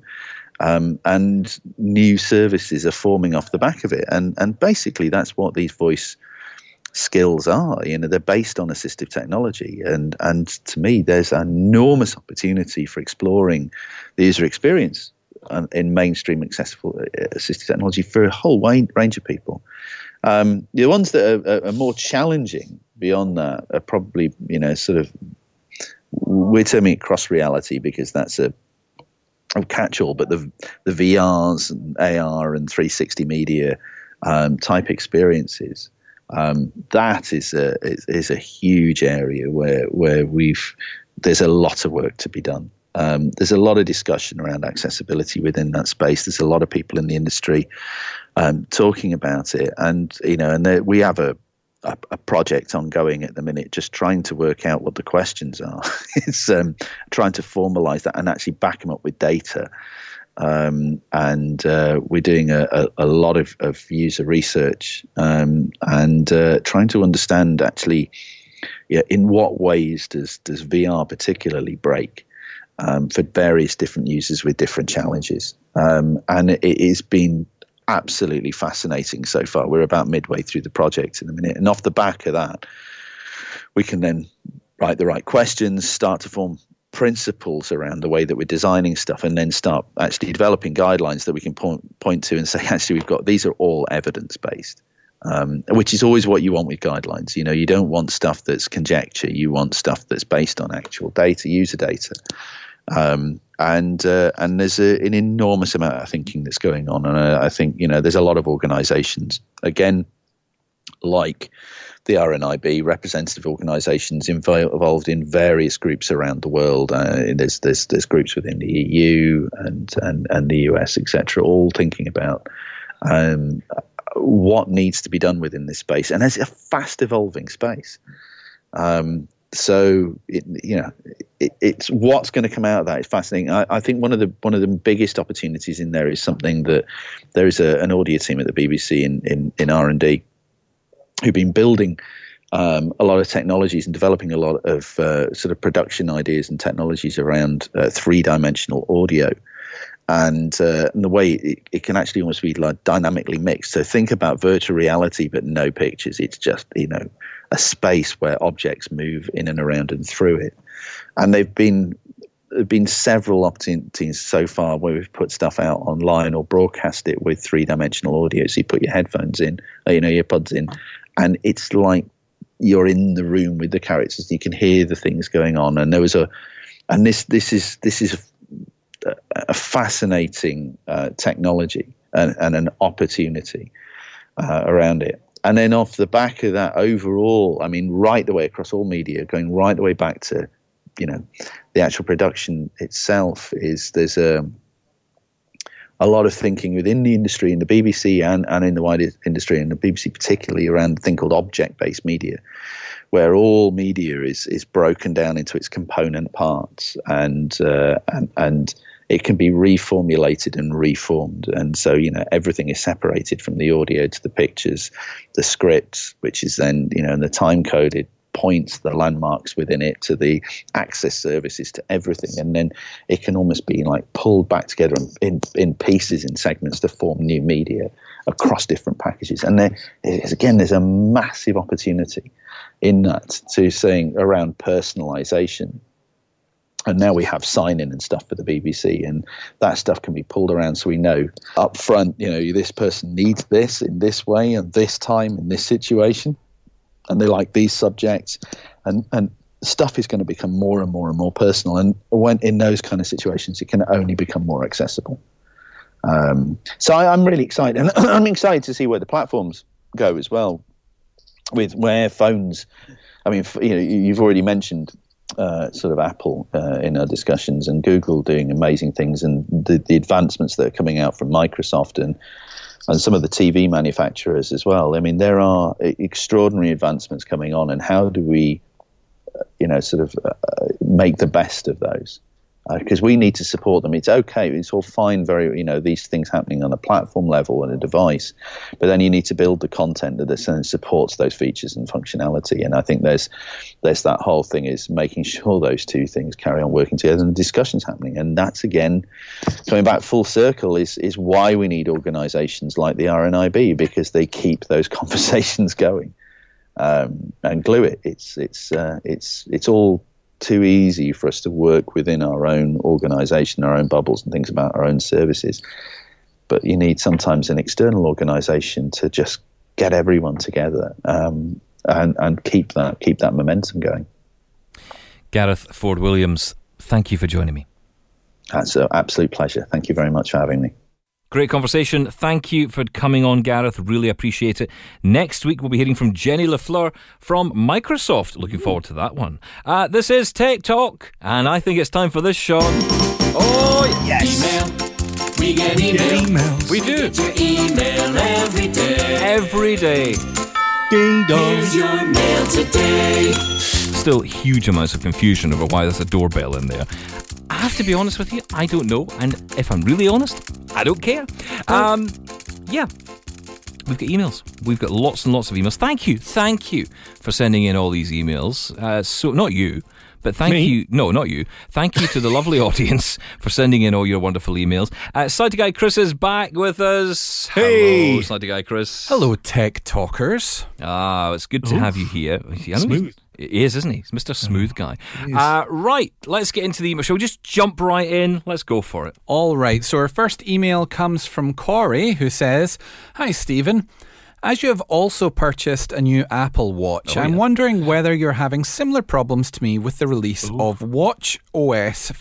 [SPEAKER 6] And new services are forming off the back of it, and basically that's what these voice skills are. They're based on assistive technology, and to me, there's an enormous opportunity for exploring the user experience in mainstream accessible assistive technology for a whole range of people. The ones that are more challenging beyond that are probably sort of, we're terming it cross reality because that's a catch-all, but the VRs and AR and 360 media type experiences, that is a huge area where there's a lot of work to be done. There's a lot of discussion around accessibility within that space. There's a lot of people in the industry talking about it, and we have a project ongoing at the minute, just trying to work out what the questions are. It's trying to formalize that and actually back them up with data. And we're doing a lot of user research and trying to understand actually, in what ways does VR particularly break for various different users with different challenges. And it has been absolutely fascinating so far. We're about midway through the project in a minute, and off the back of that, we can then write the right questions, start to form principles around the way that we're designing stuff, and then start actually developing guidelines that we can point to and say, actually, these are all evidence based, which is always what you want with guidelines. You don't want stuff that's conjecture. You want stuff that's based on actual data, user data. And there's an enormous amount of thinking that's going on, and I think there's a lot of organisations, again, like the RNIB, representative organisations involved in various groups around the world. There's groups within the EU and the US, etc., all thinking about what needs to be done within this space, and it's a fast evolving space. So it's what's going to come out of that is fascinating. I think one of the biggest opportunities in there is something that there is an audio team at the BBC in R&D who've been building a lot of technologies and developing a lot of sort of production ideas and technologies around three-dimensional audio. And the way it can actually almost be like dynamically mixed. So think about virtual reality, but no pictures. It's just, a space where objects move in and around and through it. And there have been several opportunities so far where we've put stuff out online or broadcast it with three-dimensional audio. So you put your headphones in, your pods in, and it's like you're in the room with the characters. You can hear the things going on. And this is a fascinating technology and an opportunity around it. And then off the back of that, overall, I mean, right the way across all media, going right the way back to, the actual production itself, there's a lot of thinking within the industry, in the BBC and in the wider industry, and the BBC particularly, around a thing called object-based media, where all media is broken down into its component parts, and it can be reformulated and reformed. And so, everything is separated from the audio to the pictures, the scripts, which is then, and the time-coded points, the landmarks within it, to the access services, to everything. And then it can almost be like pulled back together in pieces, in segments, to form new media across different packages. And there's a massive opportunity in that to saying around personalization. And now we have sign-in and stuff for the BBC, and that stuff can be pulled around so we know up front, this person needs this in this way and this time in this situation, and they like these subjects, and stuff is going to become more and more and more personal. And when in those kind of situations, it can only become more accessible. So I'm really excited, and I'm excited to see where the platforms go as well, with where phones. I mean, you've already mentioned sort of Apple in our discussions, and Google doing amazing things, and the advancements that are coming out from Microsoft, and some of the TV manufacturers as well. I mean, there are extraordinary advancements coming on, and how do we, make the best of those? Because we need to support them. It's okay. It's all fine, these things happening on a platform level and a device, but then you need to build the content that supports those features and functionality. And I think there's that whole thing is making sure those two things carry on working together and the discussions happening. And that's, again, coming back full circle, is why we need organisations like the RNIB, because they keep those conversations going and glue it. It's all too easy for us to work within our own organisation, our own bubbles, and things about our own services. But you need sometimes an external organisation to just get everyone together and keep that momentum going.
[SPEAKER 3] Gareth Ford Williams, thank you for joining me.
[SPEAKER 6] That's an absolute pleasure. Thank you very much for having me.
[SPEAKER 3] Great conversation. Thank you for coming on, Gareth. Really appreciate it. Next week, we'll be hearing from Jenny LaFleur from Microsoft. Looking forward to that one. This is Tech Talk, and I think it's time for this, Sean. Oh, yes.
[SPEAKER 7] Email. We get email.
[SPEAKER 3] We do.
[SPEAKER 7] Get your email every day.
[SPEAKER 3] Every day.
[SPEAKER 4] Ding dong.
[SPEAKER 7] Here's your mail today.
[SPEAKER 3] Still huge amounts of confusion over why there's a doorbell in there. I have to be honest with you, I don't know. And if I'm really honest, I don't care. Yeah. We've got emails. We've got lots and lots of emails. Thank you for sending in all these emails. So not you, but thank you. No, not you. Thank you to the lovely audience for sending in all your wonderful emails. Slighty Guy Chris is back with us.
[SPEAKER 4] Hey.
[SPEAKER 3] Hello, Slighty Guy Chris.
[SPEAKER 8] Hello, Tech Talkers.
[SPEAKER 3] It's good to have you here.
[SPEAKER 4] Smooth.
[SPEAKER 3] He is, isn't he? He's Mr. Smooth Guy. Right, let's get into the email. Shall we just jump right in? Let's go for it.
[SPEAKER 8] All right, so our first email comes from Corey, who says, Hi, Stephen. As you have also purchased a new Apple Watch, I'm wondering whether you're having similar problems to me with the release of Watch OS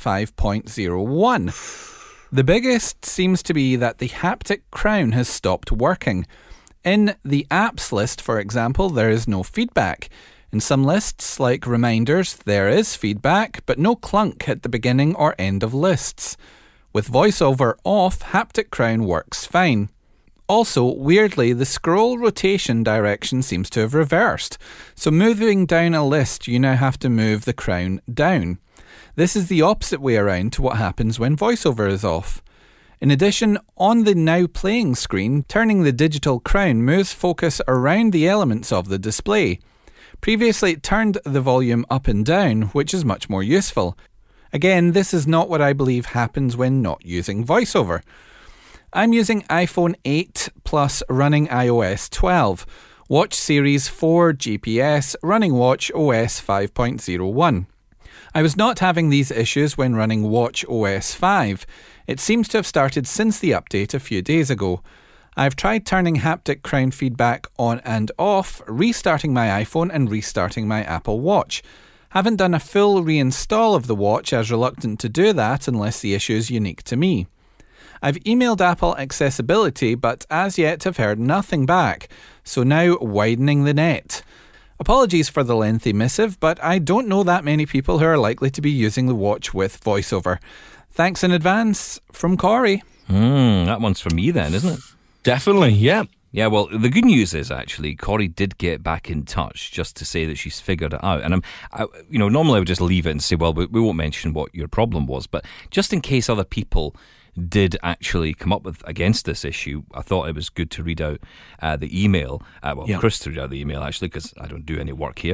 [SPEAKER 8] 5.01. The biggest seems to be that the haptic crown has stopped working. In the apps list, for example, there is no feedback. In some lists, like reminders, there is feedback, but no clunk at the beginning or end of lists. With VoiceOver off, haptic crown works fine. Also, weirdly, the scroll rotation direction seems to have reversed. So moving down a list, you now have to move the crown down. This is the opposite way around to what happens when VoiceOver is off. In addition, on the Now Playing screen, turning the digital crown moves focus around the elements of the display. Previously, it turned the volume up and down, which is much more useful. Again, this is not what I believe happens when not using VoiceOver. I'm using iPhone 8 Plus running iOS 12, Watch Series 4 GPS running Watch OS 5.01. I was not having these issues when running Watch OS 5. It seems to have started since the update a few days ago. I've tried turning haptic crown feedback on and off, restarting my iPhone and restarting my Apple Watch. Haven't done a full reinstall of the watch as reluctant to do that unless the issue is unique to me. I've emailed Apple Accessibility but as yet have heard nothing back, so now widening the net. Apologies for the lengthy missive, but I don't know that many people who are likely to be using the watch with VoiceOver. Thanks in advance from Corey.
[SPEAKER 3] That one's for me then, isn't it?
[SPEAKER 4] Definitely, yeah.
[SPEAKER 3] Yeah, well, the good news is actually Corey did get back in touch just to say that she's figured it out. And normally I would just leave it and say, well, we won't mention what your problem was, but just in case other people did actually come up with against this issue, I thought it was good to read out the email. Chris to read out the email actually, because I don't do any work here.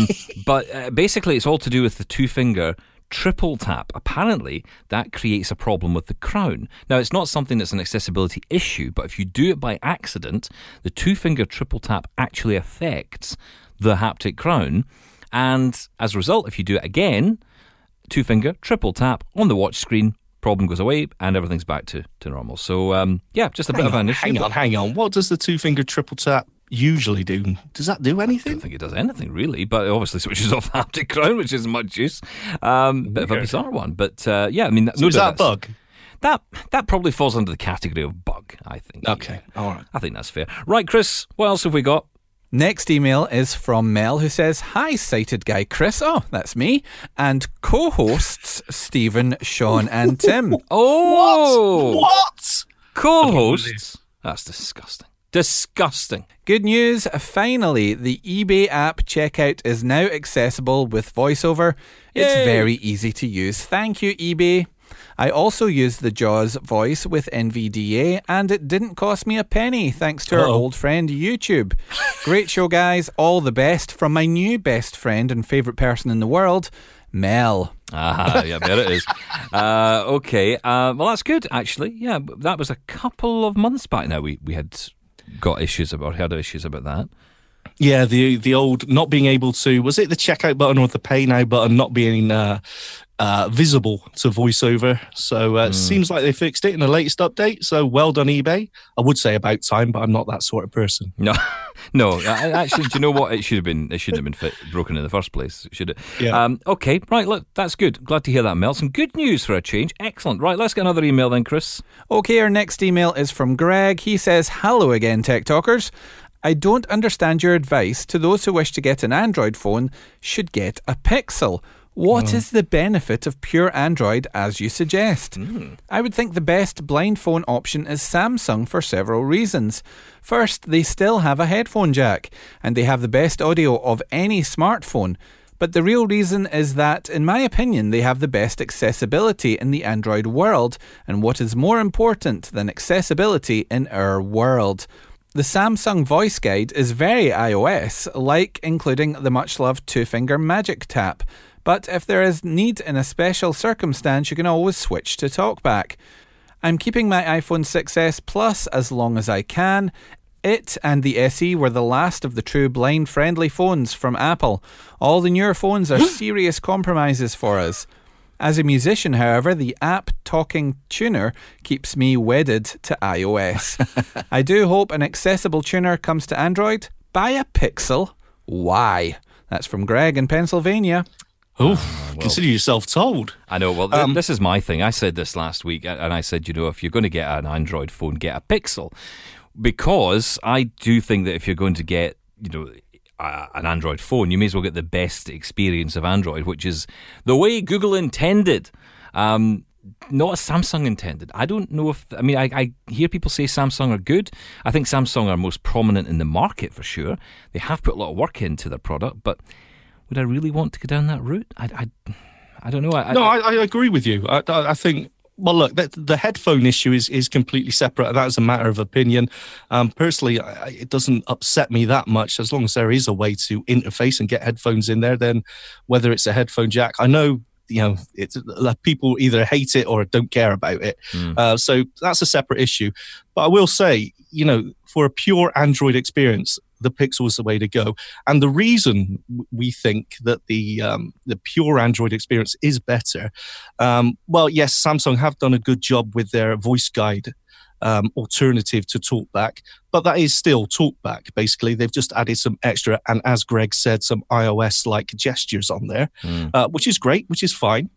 [SPEAKER 3] But basically, it's all to do with the two-finger triple tap. Apparently, that creates a problem with the crown. Now, it's not something that's an accessibility issue, but if you do it by accident, the two-finger triple tap actually affects the haptic crown. And as a result, if you do it again, two-finger triple tap on the watch screen, problem goes away and everything's back to normal. So, just a bit of an issue.
[SPEAKER 4] Hang on. What does the two-finger triple tap usually do? Does that do anything?
[SPEAKER 3] I don't think it does anything really, but it obviously switches off the haptic crown, which isn't much use. Bit of a bizarre one, but
[SPEAKER 4] so is that a bug?
[SPEAKER 3] That probably falls under the category of bug, I think.
[SPEAKER 4] Okay, all right.
[SPEAKER 3] I think that's fair. Right, Chris, what else have we got?
[SPEAKER 8] Next email is from Mel, who says, Hi, Sighted Guy Chris. Oh, that's me. And co-hosts Stephen, Sean and Tim.
[SPEAKER 3] Oh!
[SPEAKER 4] What?
[SPEAKER 3] Co-hosts? That's disgusting. Disgusting.
[SPEAKER 8] Good news, finally, the eBay app checkout is now accessible with VoiceOver. It's
[SPEAKER 3] Yay.
[SPEAKER 8] very easy to use. Thank you, eBay. I also used the JAWS voice with NVDA, and it didn't cost me a penny, thanks to our old friend YouTube. Great show, guys. All the best from my new best friend and favourite person in the world, Mel.
[SPEAKER 3] Yeah, there it is. Okay, well, that's good, actually. Yeah, that was a couple of months back now. We had got issues about, heard issues about that.
[SPEAKER 4] Yeah, the old not being able to, was it the checkout button or the pay now button not being visible to VoiceOver? So it seems like they fixed it in the latest update. So well done, eBay. I would say about time, but I'm not that sort of person.
[SPEAKER 3] No. Actually, do you know what? It should have been broken in the first place. Should it?
[SPEAKER 4] Yeah.
[SPEAKER 3] Okay, right. Look, that's good. Glad to hear that, Mel. Some good news for a change. Excellent. Right, let's get another email then, Chris.
[SPEAKER 8] Okay, our next email is from Greg. He says, "Hello again, Tech Talkers. I don't understand your advice to those who wish to get an Android phone should get a Pixel. What is the benefit of pure Android as you suggest? I would think the best blind phone option is Samsung for several reasons. First, they still have a headphone jack, and they have the best audio of any smartphone. But the real reason is that, in my opinion, they have the best accessibility in the Android world, and what is more important than accessibility in our world? The Samsung Voice Guide is very iOS, like including the much-loved two-finger magic tap. But if there is need in a special circumstance, you can always switch to TalkBack. I'm keeping my iPhone 6s Plus as long as I can. It and the SE were the last of the true blind-friendly phones from Apple. All the newer phones are serious compromises for us. As a musician, however, the app Talking Tuner keeps me wedded to iOS. I do hope an accessible tuner comes to Android. Buy a Pixel. Why? That's from Greg in Pennsylvania.
[SPEAKER 4] Consider yourself told.
[SPEAKER 3] I know. Well, this is my thing. I said this last week, and I said, if you're going to get an Android phone, get a Pixel. Because I do think that if you're going to get, an Android phone, you may as well get the best experience of Android, which is the way Google intended, not as Samsung intended. I don't know I hear people say Samsung are good. I think Samsung are most prominent in the market for sure. They have put a lot of work into their product, but would I really want to go down that route? I don't know.
[SPEAKER 4] I agree with you. I think, well, look, the headphone issue is completely separate. That is a matter of opinion. Personally, it doesn't upset me that much as long as there is a way to interface and get headphones in there. Then, whether it's a headphone jack, I know it's people either hate it or don't care about it. So that's a separate issue. But I will say, for a pure Android experience, the Pixel is the way to go. And the reason we think that the pure Android experience is better, well, yes, Samsung have done a good job with their voice guide alternative to TalkBack, but that is still TalkBack. Basically, they've just added some extra, and as Greg said, some iOS-like gestures on there, which is great, which is fine.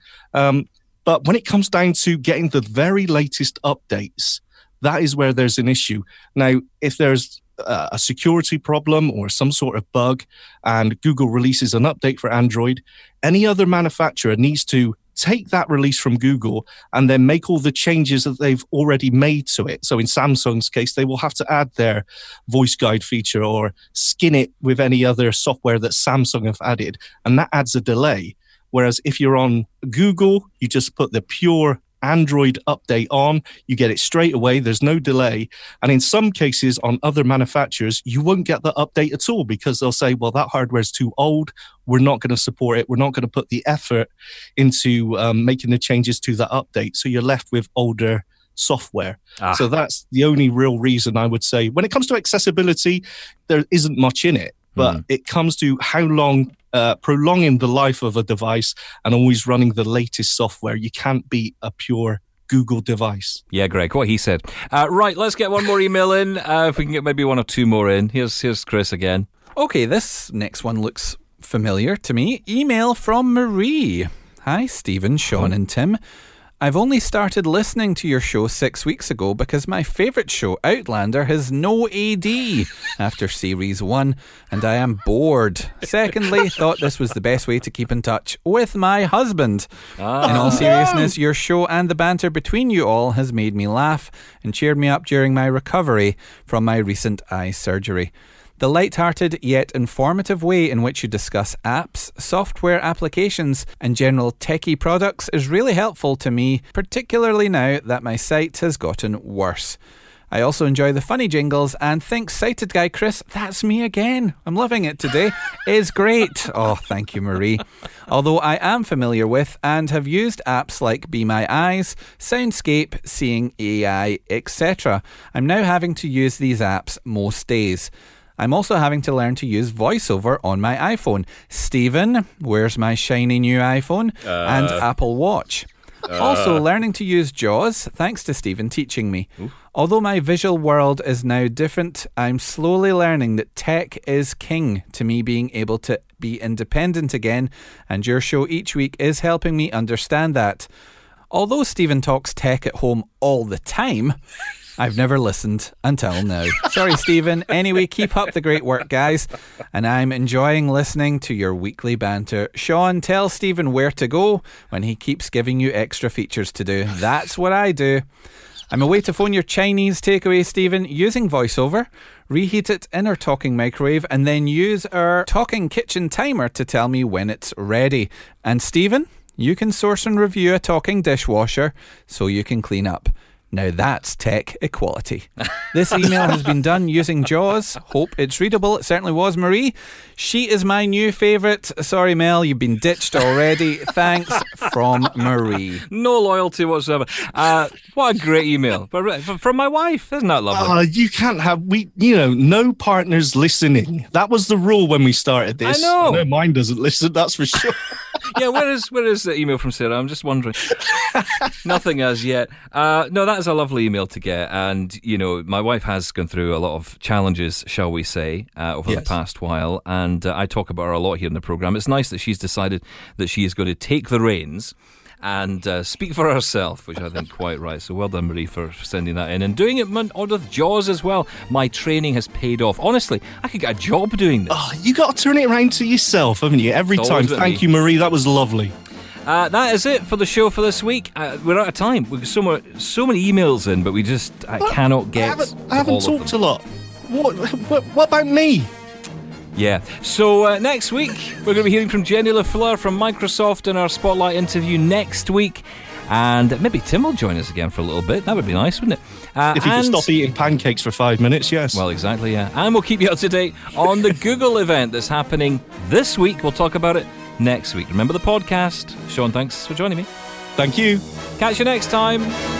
[SPEAKER 4] But when it comes down to getting the very latest updates, that is where there's an issue. Now, if there's a security problem or some sort of bug and Google releases an update for Android, any other manufacturer needs to take that release from Google and then make all the changes that they've already made to it. So in Samsung's case, they will have to add their voice guide feature or skin it with any other software that Samsung have added, and that adds a delay. Whereas if you're on Google, you just put the pure Android update on, you get it straight away, there's no delay. And in some cases on other manufacturers, you won't get the update at all because they'll say, well, that hardware's too old, we're not going to support it, we're not going to put the effort into making the changes to that update. So you're left with older software. So that's the only real reason I would say. When it comes to accessibility, there isn't much in it, but it comes to how long prolonging the life of a device and always running the latest software. You can't beat a pure Google device.
[SPEAKER 3] Yeah, Greg, what he said. Right, let's get one more email in. If we can get maybe one or two more in. Here's Chris again.
[SPEAKER 8] Okay, this next one looks familiar to me. Email from Marie. Hi, Stephen, Sean and Tim. I've only started listening to your show 6 weeks ago because my favourite show, Outlander, has no AD after Series 1, and I am bored. Secondly, thought this was the best way to keep in touch with my husband. In all seriousness, your show and the banter between you all has made me laugh and cheered me up during my recovery from my recent eye surgery. The light-hearted yet informative way in which you discuss apps, software applications and general techie products is really helpful to me, particularly now that my sight has gotten worse. I also enjoy the funny jingles and think Sighted Guy Chris, that's me again, I'm loving it today, is great. Oh, thank you, Marie. Although I am familiar with and have used apps like Be My Eyes, Soundscape, Seeing AI, etc., I'm now having to use these apps most days. I'm also having to learn to use VoiceOver on my iPhone. Stephen, where's my shiny new iPhone? And Apple Watch. Also learning to use JAWS, thanks to Stephen teaching me. Ooh. Although my visual world is now different, I'm slowly learning that tech is king to me being able to be independent again, and your show each week is helping me understand that. Although Stephen talks tech at home all the time, I've never listened until now. Sorry, Stephen. Anyway, keep up the great work, guys. And I'm enjoying listening to your weekly banter. Sean, tell Stephen where to go when he keeps giving you extra features to do. That's what I do. I'm away to phone your Chinese takeaway, Stephen, using VoiceOver. Reheat it in our talking microwave and then use our talking kitchen timer to tell me when it's ready. And Stephen, you can source and review a talking dishwasher so you can clean up. Now that's tech equality. This email has been done using JAWS. Hope it's readable. It certainly was, Marie. She is my new favourite. Sorry, Mel, you've been ditched already. Thanks, from Marie.
[SPEAKER 3] No loyalty whatsoever. What a great email. From my wife. Isn't that lovely?
[SPEAKER 4] You can't have, no partners listening. That was the rule when we started this.
[SPEAKER 3] I know
[SPEAKER 4] mine doesn't listen, that's for sure.
[SPEAKER 3] Yeah, where is the email from Sarah? I'm just wondering. Nothing as yet. No, that is a lovely email to get. And, my wife has gone through a lot of challenges, shall we say, over the past while. And I talk about her a lot here in the programme. It's nice that she's decided that she is going to take the reins and speak for herself, which I think quite right. So well done, Marie, for sending that in and doing it with JAWS as well. My training has paid off. Honestly, I could get a job doing this.
[SPEAKER 4] Oh, you got to turn it around to yourself, haven't you? Every time. Thank you, Marie. That was lovely.
[SPEAKER 3] That is it for the show for this week. We're out of time. We've got so many emails in, but we just cannot get.
[SPEAKER 4] I haven't talked a lot. What about me?
[SPEAKER 3] Yeah. So next week, we're going to be hearing from Jenny LaFleur from Microsoft in our Spotlight interview next week. And maybe Tim will join us again for a little bit. That would be nice, wouldn't it?
[SPEAKER 4] If he could stop eating pancakes for 5 minutes, yes.
[SPEAKER 3] Well, exactly, yeah. And we'll keep you up to date on the Google event that's happening this week. We'll talk about it next week. Remember the podcast. Sean, thanks for joining me.
[SPEAKER 4] Thank you.
[SPEAKER 3] Catch you next time.